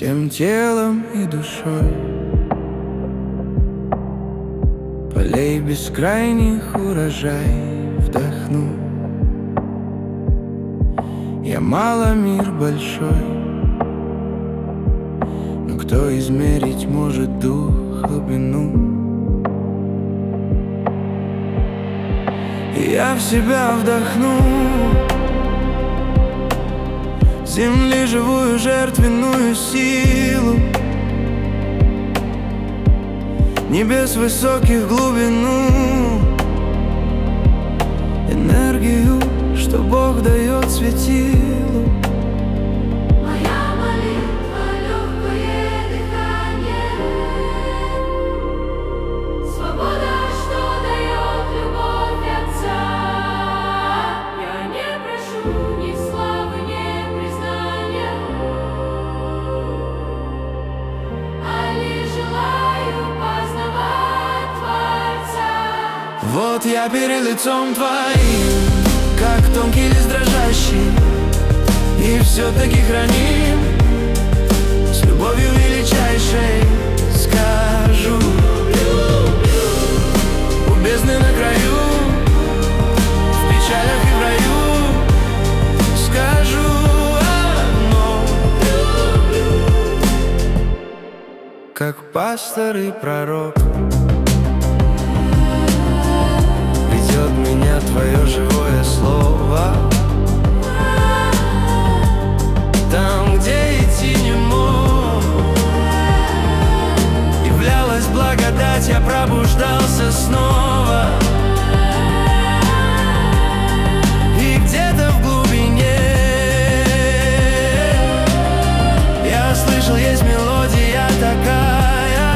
всем телом и душой. Полей бескрайних урожай вдохну. Я мало, мир большой, но кто измерить может дух, глубину? И я в себя вдохну земли живую жертвенную силу, небес высоких глубину, энергию, что Бог дает светилу. Моя молитва — легкое дыхание, свобода, что дает любовь Отца. Я не прошу ни славы, ни признания, а лишь желаю познавать Творца. Вот я перед лицом Твоим, как тонкий лист дрожащий, и все-таки храним с любовью величайшей. Скажу: у бездны на краю, в печалях и в раю. Скажу одно, как пастор и пророк. Ведет меня Твое живое слово, там, где идти не мог. Являлась благодать, я пробуждался снова. И где-то в глубине я слышал, есть мелодия такая,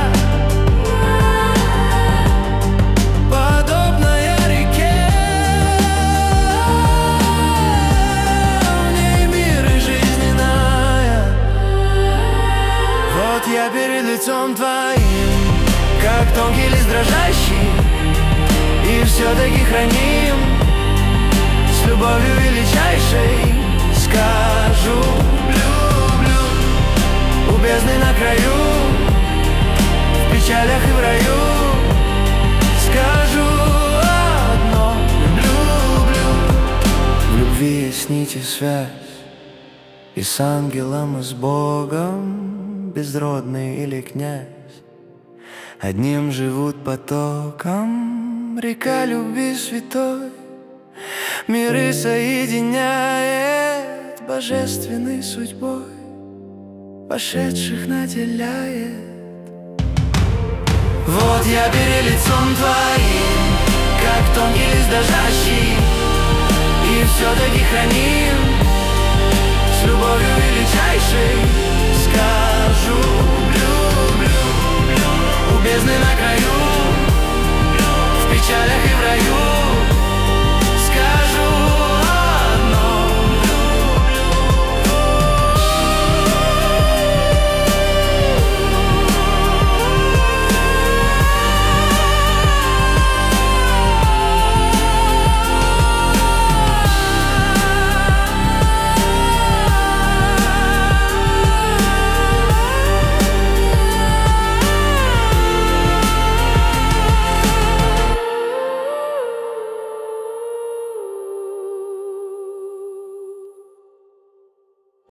я перед лицом Твоим, как тонкий лист дрожащий, и все-таки храним с любовью величайшей. Скажу: люблю, у бездны на краю, в печалях и в раю. Скажу одно: люблю. В любви есть нить и связь, и с ангелом, и с Богом, безродный или князь, одним живут потоком. Река любви святой миры соединяет, божественной судьбой пошедших наделяет. Вот я перед лицом Твоим, как тонкий лист дрожащий, и все-таки храним с любовью величайшей.